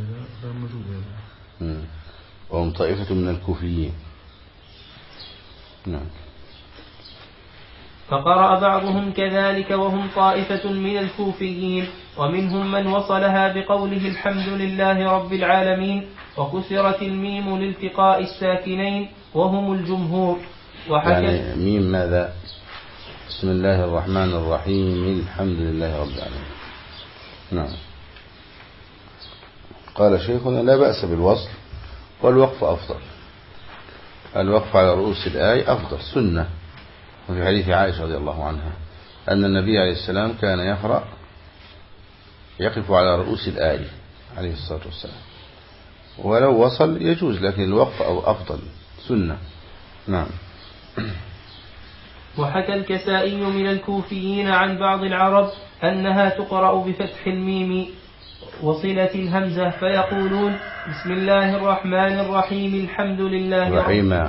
وهم طائفة من الكوفيين. نعم. فقرأ بعضهم كذلك وهم طائفة من الكوفيين، ومنهم من وصلها بقوله الحمد لله رب العالمين وكسرت الميم لالتقاء الساكنين وهم الجمهور. يعني ميم ماذا؟ بسم الله الرحمن الرحيم الحمد لله رب العالمين. نعم. قال شيخنا لا بأس بالوصل والوقف أفضل. الوقف على رؤوس الآية أفضل سنة. وفي حديث عائشة رضي الله عنها أن النبي عليه السلام كان يقرأ يقف على رؤوس الآية عليه الصلاة والسلام، ولو وصل يجوز، لكن الوقف أو أفضل سنة. نعم. وحكى الكسائي من الكوفيين عن بعض العرب أنها تقرأ بفتح الميم وصلة الهمزة فيقولون بسم الله الرحمن الرحيم الحمد لله رحيم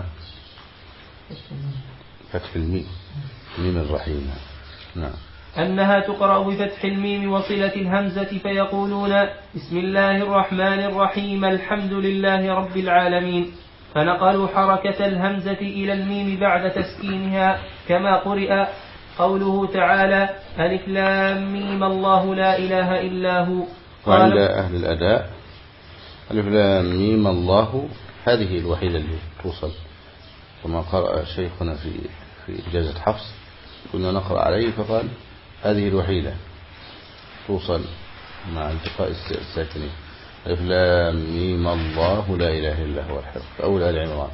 فتح الميم ميم الرحيم. نعم. أنها تقرأ بفتح الميم وصلة الهمزة فيقولون بسم الله الرحمن الرحيم الحمد لله رب العالمين، فنقلوا حركة الهمزة إلى الميم بعد تسكينها كما قرئ قوله تعالى ألف لام ميم الله لا إله إلا هو. وعند أهل الأداء ألف لام ميم الله هذه الوحيدة اللي توصل، كما قرأ شيخنا في في إجازة حفص كنا نقرأ عليه فقال هذه الوحيدة توصل مع التقاء الساكنين ألف لام ميم الله لا إله إلا هو الحق في أول آل عمران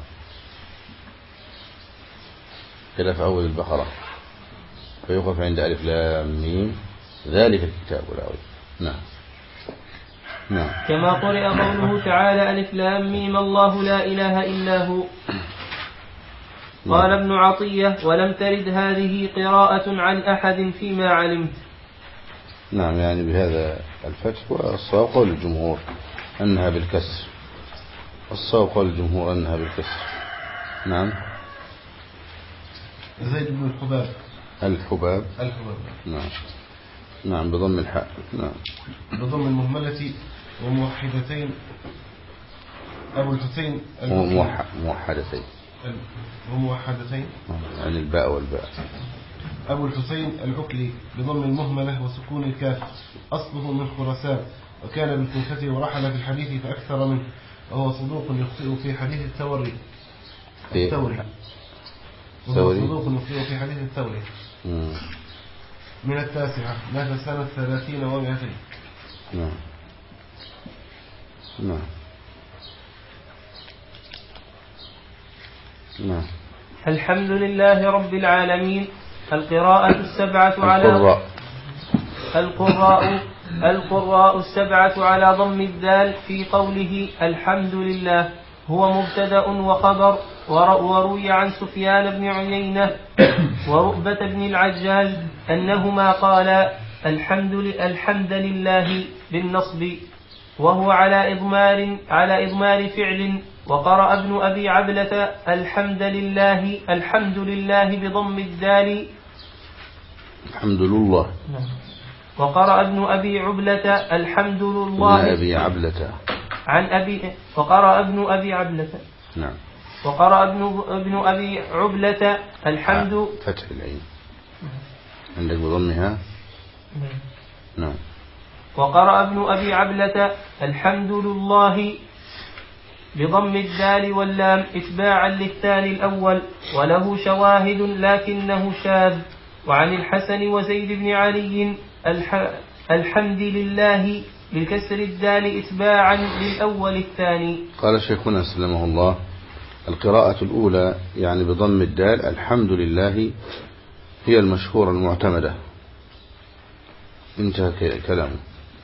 كده في أول البقرة، فيوقف عند ألف لام ميم ذلك الكتاب لا ريب. نعم. نعم. كما قرئ قوله تعالى ألف لام ميم الله لا إله إلا هو. قال ابن عطية ولم ترد هذه قراءة عن أحد فيما علمت. نعم، يعني بهذا الفتح. والصواب قول الجمهور أنها بالكسر، الصواب قول الجمهور أنها بالكسر. نعم. زيد بن الحباب الحباب الحباب نعم. نعم بضم الحاء. نعم. بضم المهملة وموحدتين أبو الحسين موحدتين وموحدتين يعني الباء والباء. أبو الحسين العكلي بضم المهملة وسكون الكاف، أصله من خراسان، وكان بالكوفة ورحل في الحديث فأكثر منه، وهو صدوق يخطئ في حديث الثوري الثوري وهو صدوق يخطئ في حديث الثوري. من التاسعة مات سنة ثلاثين ومئتين. نعم. نعم. نعم. الحمد لله رب العالمين. القراءة السبعة على القراء القراء القراء السبعة على ضم الدال في قوله الحمد لله هو مبتدأ وخبر. وروي عن سفيان بن عيينة ورؤبة بن العجاج أنهما قالا الحمد الحمد لله بالنصب وهو على إضمار على إضمار فعل. وقرأ ابن أبي عبلة الحمد لله الحمد لله بضم الدال الحمد لله. وقرأ ابن أبي عبلة الحمد لله ابن أبي عبلة عن أبي وقرأ ابن أبي عبلة نعم. وقرأ ابن ابن أبي عبلة الحمد فتح العين عندك بضمها. نعم. وقرأ ابن أبي عبلة الحمد لله بضم الدال واللام إتباعا للثاني الأول، وله شواهد لكنه شاذ. وعن الحسن وزيد بن علي الح... الحمد لله بكسر الدال إتباعا للأول الثاني. قال شيخنا سلمه الله القراءة الأولى يعني بضم الدال الحمد لله هي المشهورة المعتمدة. انتهى كلامه.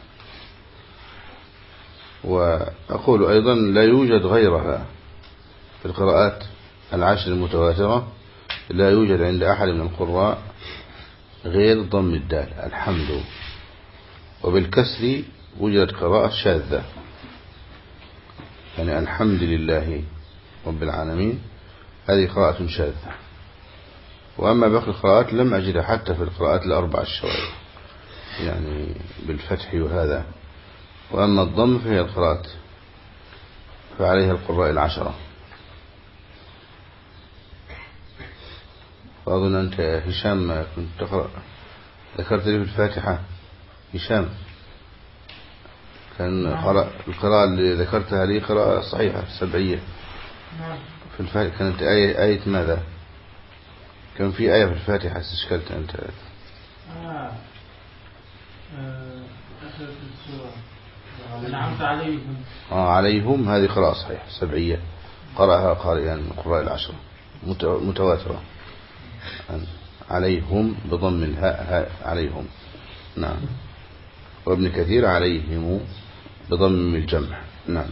وأقول أيضا لا يوجد غيرها في القراءات العشر المتواترة، لا يوجد عند أحد من القراء غير ضم الدال الحمد. وبالكسر وجدت قراءة شاذة يعني الحمد لله رب العالمين، هذه قراءة شاذة. وأما باقي القراءات لم أجدها حتى في القراءات الأربع الشوائع يعني بالفتح وهذا. وأما الضم فهي القراءات فعليها القراء العشرة. وأظن أنت هشام كنت تقرأ، ذكرت لي في الفاتحة هشام كان قرأ القراءة اللي ذكرتها لي قراءة صحيحة سبعية في الفاتحة. كانت آية, آية ماذا؟ كان في آية في الفاتحة استشكلت أنت. آه. آه. آخر السورة أنعمت عليهم. آه عليهم، هذه قراءة صحيحة سبعية قرأها قارئا من القراء العشرة متواترة. عليهم بضم الهاء هاء عليهم. نعم. وابن كثير عليهم بضم الجمع. نعم.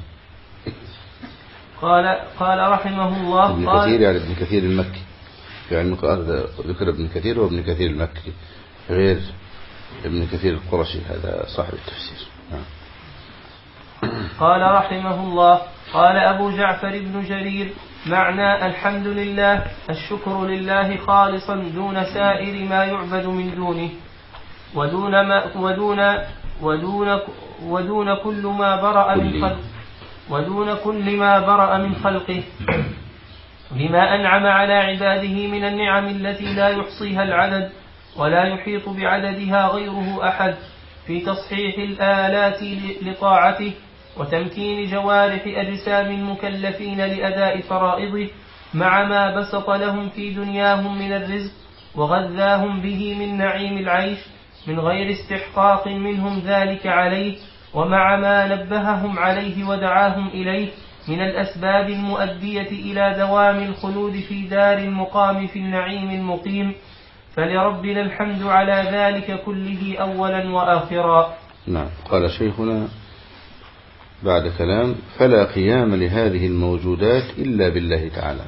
قال قال رحمه الله ابن قال كثير يعني ابن كثير المكي، يعني ذكر ابن كثير وابن كثير المكي غير ابن كثير القرشي، هذا صاحب التفسير. نعم. قال رحمه الله قال أبو جعفر بن جرير: معنى الحمد لله الشكر لله خالصا دون سائر ما يعبد من دونه، ودون ما ودون ودون ودون كل ما برأ من خلق ودون كل ما برأ من خلقه، بما أنعم على عباده من النعم التي لا يحصيها العدد ولا يحيط بعددها غيره أحد، في تصحيح الآلات لطاعته، وتمكين جوارح أجسام المكلفين لأداء فرائضه، مع ما بسط لهم في دنياهم من الرزق وغذاهم به من نعيم العيش من غير استحقاق منهم ذلك عليه، ومع ما نبههم عليه ودعاهم إليه من الأسباب المؤدية إلى دوام الخلود في دار المقام في النعيم المقيم، فلربنا الحمد على ذلك كله أولا وآخرا. نعم. قال شيخنا بعد كلام: فلا قيام لهذه الموجودات إلا بالله تعالى.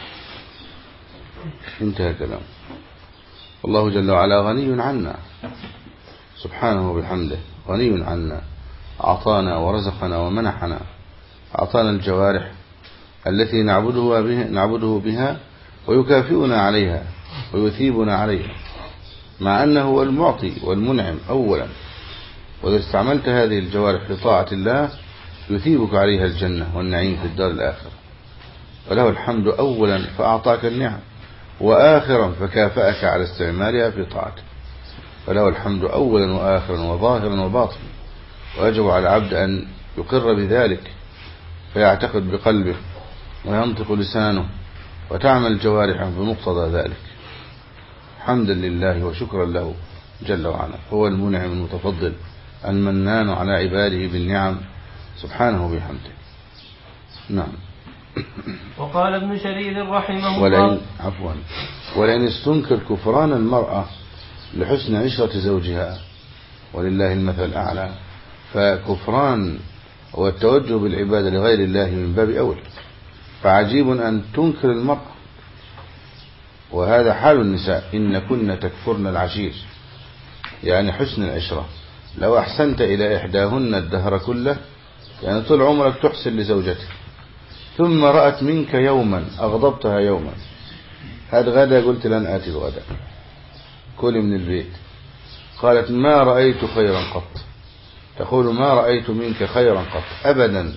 انتهى كلام. الله جل وعلا غني عنا سبحانه وبحمده، غني عنا، أعطانا ورزقنا ومنحنا، أعطانا الجوارح التي نعبده بها, نعبده بها ويكافئنا عليها ويثيبنا عليها، مع أنه هو المعطي والمنعم أولا، وإذا استعملت هذه الجوارح لطاعة الله يثيبك عليها الجنة والنعيم في الدار الآخرة. وله الحمد أولا فأعطاك النعم، وآخرا فكافأك على استعمالها في طاعته. وله الحمد أولا وآخرا وظاهرا وباطنا، ويجب على العبد أن يقر بذلك، فيعتقد بقلبه وينطق لسانه وتعمل جوارحه بمقتضى ذلك، حمدا لله وشكرا له جل وعلا. هو المنعم المتفضل المنان على عباده بالنعم سبحانه بحمده. نعم. وقال ابن جرير رحمه ولئن الله: عفوا ولئن استنكر كفران المرأة لحسن عشرة زوجها، ولله المثل الأعلى، فكفران والتوجه بالعبادة لغير الله من باب أولى، فعجيب أن تنكر المرأة، وهذا حال النساء: إن كن تكفرن العشير، يعني حسن العشرة. لو أحسنت إلى إحداهن الدهر كله، يعني طول عمرك تحسن لزوجتك، ثم رأت منك يوما أغضبتها يوما، هذا غدا قلت لن آتي الغدا، كلي من البيت، قالت ما رأيت خيرا قط، تقول ما رأيت منك خيرا قط أبدا،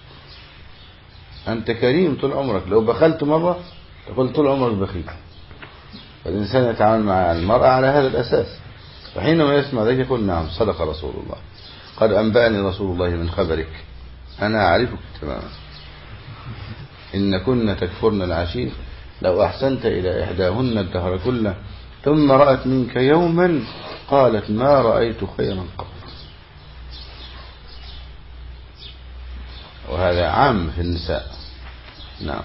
أنت كريم طول عمرك. لو بخلت مرة تقول طول عمرك بخيل. فالإنسان يتعامل مع المرأة على هذا الأساس، فحينما يسمع ذلك يقول نعم صدق رسول الله، قد أنبأني رسول الله من خبرك، أنا أعرفك تماما. إن كن تكفرن العشير، لو أحسنت إلى إحداهن الدهر كله، ثم رأت منك يوما قالت ما رأيت خيرا قط. وهذا عام في النساء. نعم.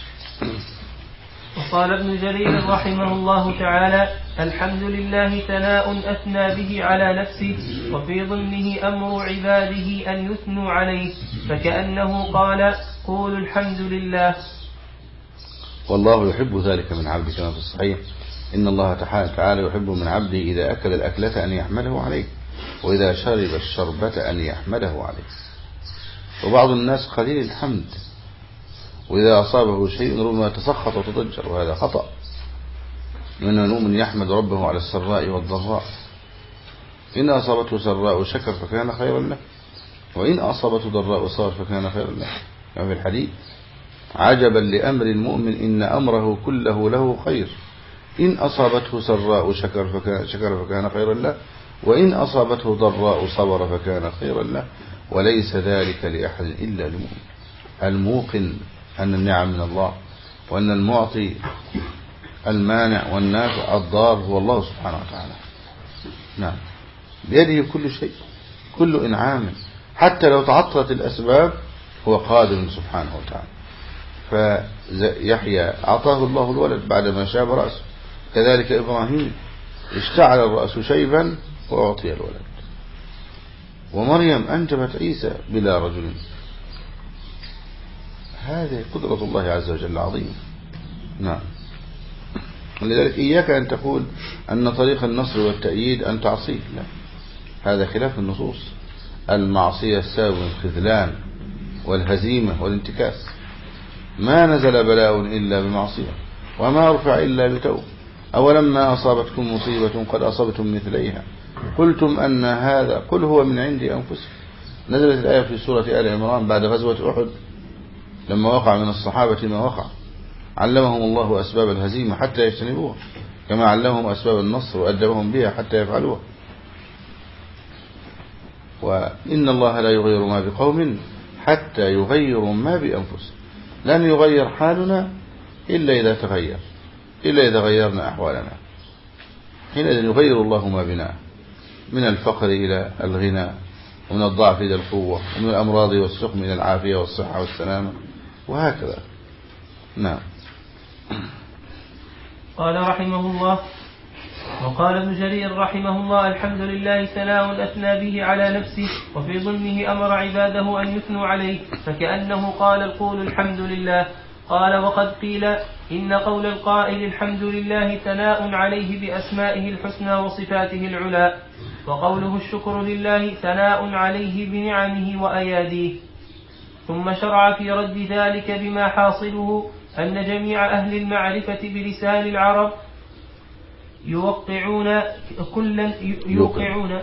وقال ابن جرير رحمه الله تعالى: الحمد لله ثناء أثنى به على نفسه، وفي ضمنه أمر عباده أن يثنوا عليه، فكأنه قال: قولوا الحمد لله. والله يحب ذلك من عبده، كما في الصحيح: إن الله تعالى يحب من عبده إذا أكل الأكلة أن يحمده عليه، وإذا شرب الشربة أن يحمده عليه. وبعض الناس قليل الحمد، وإذا أصابه شيء ربما يتسخط وتضجر، وهذا خطأ. من المؤمن يحمد ربه على السراء والضراء، إن أصابته سراء شكر فكان خيرا له، وإن أصابته ضراء صبر فكان خيرا له، كما في الحديث: عجبا لأمر المؤمن إن أمره كله له خير، إن أصابته سراء شكر فكان, شكر فكان خيرا له، وإن أصابته ضراء صبر فكان خيرا له، وليس ذلك لأحد إلا للمؤمن الموقن أن النعم من الله، وأن المعطي المانع والنافع الضار هو الله سبحانه وتعالى. نعم، بيده كل شيء، كل إنعام، حتى لو تعطلت الأسباب هو قادر سبحانه وتعالى. فيحيى أعطاه الله الولد بعدما شاب رأسه، كذلك إبراهيم اشتعل الرأس شيبا وأعطي الولد، ومريم أنجبت عيسى بلا رجل. هذه قدرة الله عز وجل عظيمة. نعم، لذلك إياك أن تقول أن طريق النصر والتأييد أن تعصيه، لا، هذا خلاف النصوص. المعصية سبب الخذلان والهزيمة والانتكاس. ما نزل بلاء إلا بمعصية، وما رفع إلا بتوبة. أولما أصابتكم مصيبة قد أصبتم مثليها قلتم أن هذا قل هو من عند أنفسكم. نزلت الآية في سورة آل عمران بعد غزوة أحد، لما وقع من الصحابة ما وقع، علمهم الله أسباب الهزيمة حتى يجتنبوها، كما علمهم أسباب النصر وأدبهم بها حتى يفعلوها. وإن الله لا يغير ما بقوم حتى يغيروا ما بأنفسهم. لن يغير حالنا إلا إذا تغير، إلا إذا غيرنا أحوالنا، حينئذ يغير الله ما بنا، من الفقر إلى الغنى، ومن الضعف إلى القوة، ومن الأمراض والسقم إلى العافية والصحة والسلامة، وهكذا. نعم. قال رحمه الله: وقال ابن جرير رحمه الله: الحمد لله ثناء أثنى به على نفسه، وفي ظلمه أمر عباده أن يثنوا عليه، فكأنه قال القول الحمد لله. قال: وقد قيل إن قول القائل الحمد لله ثناء عليه بأسمائه الحسنى وصفاته العلى، وقوله الشكر لله ثناء عليه بنعمه وأياديه. ثم شرع في رد ذلك بما حاصله أن جميع أهل المعرفة بلسان العرب يوقعون كلا يوقعون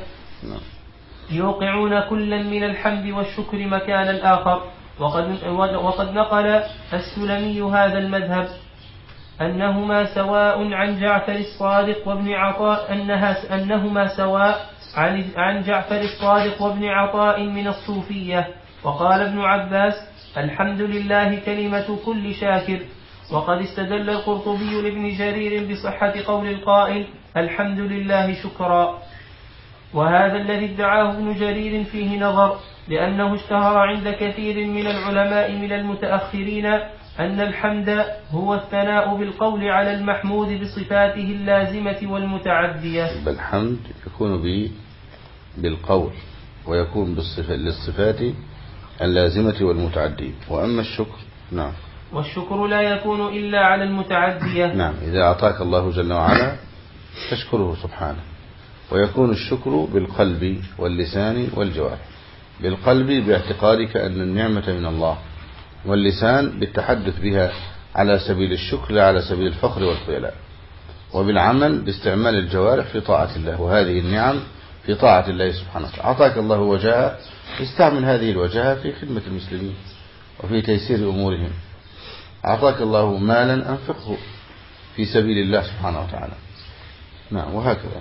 يوقعون كلا من الحمد والشكر مكان الآخر. وقد, وقد نقل السلمي هذا المذهب أنهما سواء عن جعفر الصادق وابن عطاء أنها أنهما سواء عن, عن جعفر الصادق وابن عطاء من الصوفية. وقال ابن عباس: الحمد لله كلمة كل شاكر. وقد استدل القرطبي لابن جرير بصحة قول القائل الحمد لله شكرا. وهذا الذي ادعاه ابن جرير فيه نظر، لأنه اشتهر عند كثير من العلماء من المتأخرين أن الحمد هو الثناء بالقول على المحمود بصفاته اللازمة والمتعدية. الحمد يكون به بالقول، ويكون بالصفات اللازمة والمتعدية. وأما الشكر نعم والشكر لا يكون إلا على المتعدية. نعم، إذا أعطاك الله جل وعلا تشكره سبحانه. ويكون الشكر بالقلب واللسان والجوارح. بالقلب باعتقادك أن النعمة من الله، واللسان بالتحدث بها على سبيل الشكر لا على سبيل الفخر والخيلاء. وبالعمل باستعمال الجوارح في طاعة الله، وهذه النعم في طاعة الله سبحانه وتعالى. أعطاك الله وجاهة، استعمل هذه الوجاهة في خدمة المسلمين وفي تيسير أمورهم. أعطاك الله مالا أنفقه في سبيل الله سبحانه وتعالى. نعم، وهكذا.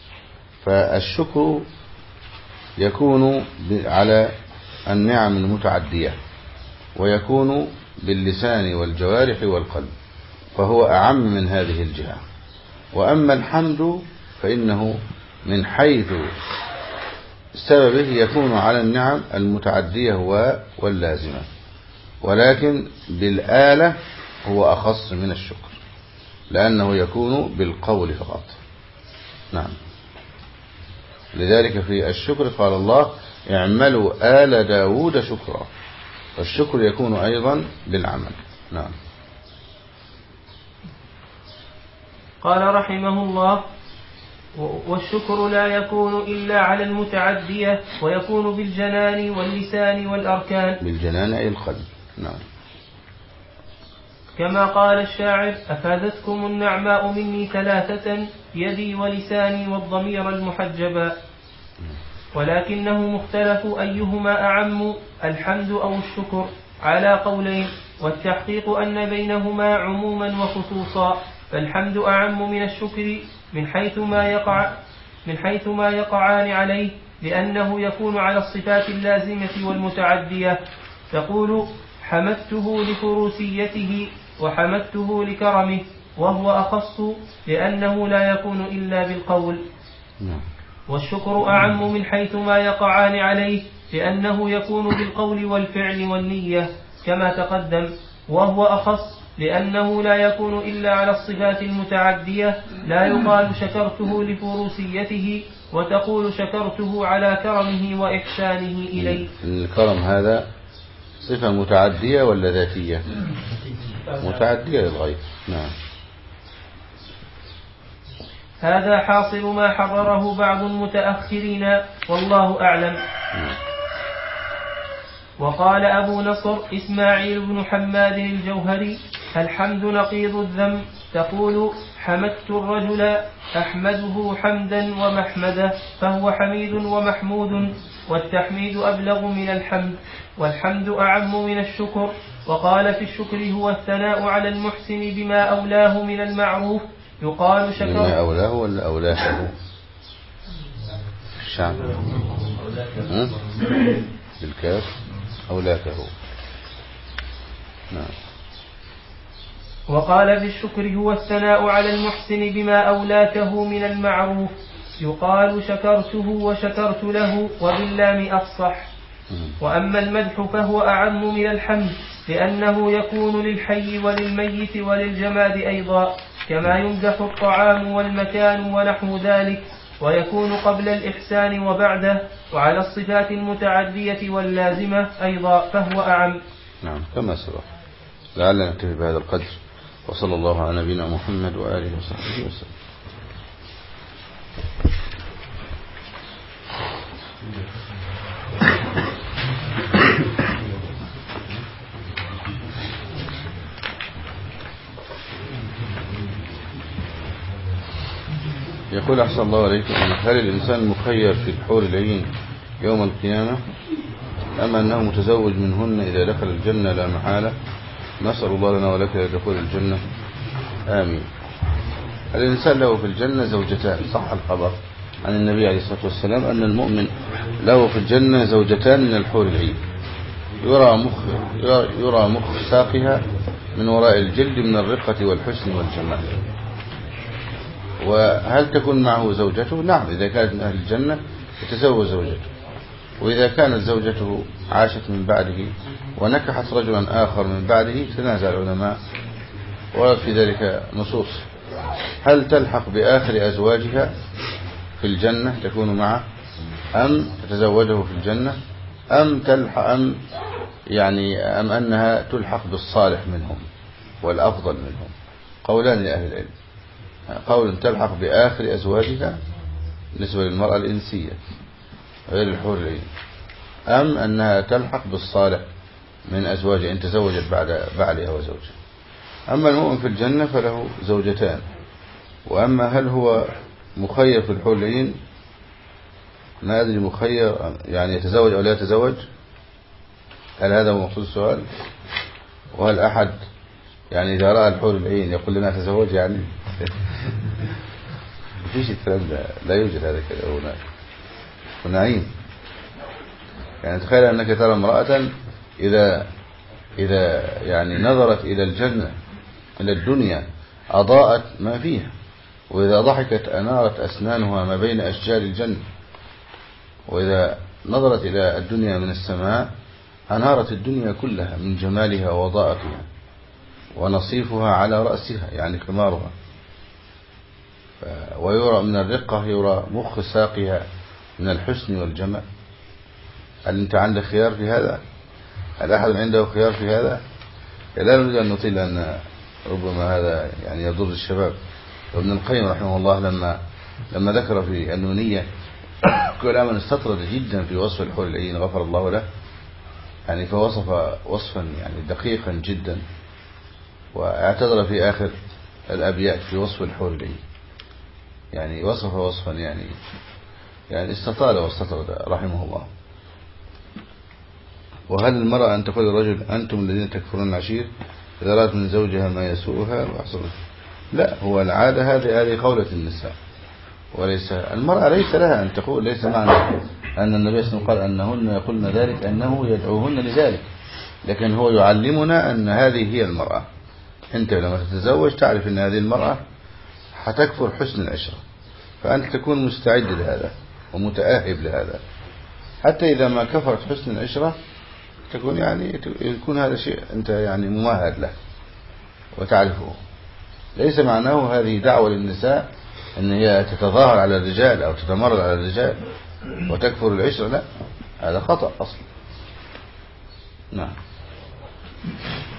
فالشكر يكون على النعم المتعدية، ويكون باللسان والجوارح والقلب، فهو أعم من هذه الجهة. وأما الحمد فإنه من حيث سببه يكون على النعم المتعدية واللازمة، ولكن بالآلة هو أخص من الشكر، لأنه يكون بالقول فقط. نعم، لذلك في الشكر قال الله: اعملوا آل داود شكرا. والشكر يكون أيضا بالعمل. نعم. قال رحمه الله: والشكر لا يكون إلا على المتعدية، ويكون بالجنان واللسان والأركان. بالجنان أي القلب. نعم. كما قال الشاعر: أفادتكم النعماء مني ثلاثة، يدي ولساني والضمير المحجبا. ولكنه مختلف أيهما أعم، الحمد أو الشكر، على قولين، والتحقيق أن بينهما عموما وخصوصا. فالحمد أعم من الشكر من حيث ما يقع من حيث ما يقعان عليه، لأنه يكون على الصفات اللازمة والمتعدية. تقول حمدته لفروسيته وحمدته لكرمه، وهو أخص لأنه لا يكون إلا بالقول. والشكر أعم من حيث ما يقعان عليه، لأنه يكون بالقول والفعل والنية كما تقدم، وهو أخص لأنه لا يكون إلا على الصفات المتعدية. لا يقال شكرته لفروسيته وتقول شكرته على كرمه وإحسانه إليه. الكرم هذا صفة متعدية ولا ذاتية؟ متعدية للغير. نعم. هذا حاصل ما حرره بعض المتأخرين والله أعلم. وقال أبو نصر إسماعيل بن حماد الجوهري: الحمد نقيض الذم. تقول حمدت الرجل أحمده حمدا ومحمده، فهو حميد ومحمود، والتحميد أبلغ من الحمد، والحمد أعم من الشكر. وقال في الشكر هو الثناء على المحسن بما أولاه من المعروف. يقال شكر بما أولاه ولا أولاكه؟ الشعب بالكاف أولاكه. نعم. وقال في الشكر هو الثناء على المحسن بما أولاكه من المعروف. يقال شكرته وشكرت له، وباللام أفصح. وأما المدح فهو أعم من الحمد، لأنه يكون للحي وللميت وللجماد أيضا، كما يمدح الطعام والمكان ونحو ذلك، ويكون قبل الإحسان وبعده، وعلى الصفات المتعدية واللازمة أيضا فهو أعم. نعم كما سبق. لعلنا نكتفي بهذا القدر، وصلى الله على نبينا محمد وآله وصحبه وسلم. يقول أحسن الله عليكم: هل الإنسان مخير في الحور العين يوم القيامة، أم أنه متزوج منهن إذا دخل الجنة لا محالة؟ نسأل الله لنا ولك دخول الجنة، آمين. الإنسان له في الجنة زوجتان، صح الخبر عن النبي عليه الصلاة والسلام أن المؤمن له في الجنة زوجتان من الحور العين، يرى مخ يرى مخ ساقها من وراء الجلد من الرقة والحسن والجمال. وهل تكون معه زوجته؟ نعم، إذا كانت من أهل الجنة يتزوج زوجته، وإذا كانت زوجته عاشت من بعده ونكحت رجلا آخر من بعده تنازع العلماء، وفي ذلك نصوص. هل تلحق بآخر أزواجها في الجنة تكون معه، أم تتزوجه في الجنة، أم تلحق أم يعني أم أنها تلحق بالصالح منهم والأفضل منهم؟ قولان لأهل العلم: قول تلحق بآخر أزواجها بالنسبة للمرأة الإنسية غير الحور العين، أم أنها تلحق بالصالح من أزواجها إن تزوجت بعد بعلها وزوجها. أما المؤمن في الجنة فله زوجتان. وأما هل هو مخير في الحور العين، ما أدري مخير يعني يتزوج أو لا يتزوج، هل هذا هو مقصود السؤال؟ وهل أحد يعني إذا رأى الحور العين يقول لنا أتزوج؟ يعني مفيش الكلام ده، لا يوجد هذا كده هناك. ونعيم يعني تخيل أنك ترى امرأة إذا إذا يعني نظرت إلى الجنة إلى الدنيا أضاءت ما فيها، وإذا ضحكت أنارت أسنانها ما بين أشجار الجنة، وإذا نظرت إلى الدنيا من السماء أنارت الدنيا كلها من جمالها ووضاءتها، ونصيفها على رأسها يعني خمارها. ويرى من الرقة يرى مخ ساقها من الحسن والجمال. هل أنت عندك خيار في هذا؟ هل أحد عنده خيار في هذا؟ لا نريد أن نطيل أن ربما هذا يعني يضر الشباب. وابن القيم رحمه الله لما لما ذكر في النونية كلاما استطرد جدا في وصف الحور العين غفر الله له، يعني فوصف وصفا يعني دقيقا جدا، واعتذر في آخر الأبيات في وصف الحور العين، يعني وصف وصفا يعني يعني استطال واستطرد رحمه الله. وهل المرأة أن تقول للرجل أنتم الذين تكفرون العشير إذا رأت من زوجها ما يسوءها وأحسن؟ لا، هو العادة هذه هذه قولة النساء، وليس المرأة ليس لها أن تقول. ليس معنى أن النبي صلى الله عليه وسلم قال أنهن يقولن ذلك أنه يدعوهن لذلك، لكن هو يعلمنا أن هذه هي المرأة. أنت لما تتزوج تعرف أن هذه المرأة حتكفر حسن العشرة، فأنت تكون مستعد لهذا ومتأهب لهذا، حتى إذا ما كفرت حسن العشرة تكون يعني يكون هذا شيء أنت يعني ممهد له وتعرفه. ليس معناه هذه دعوة للنساء أن هي تتظاهر على الرجال أو تتمرد على الرجال وتكفر العشرة، لا، هذا خطأ أصلا. نعم.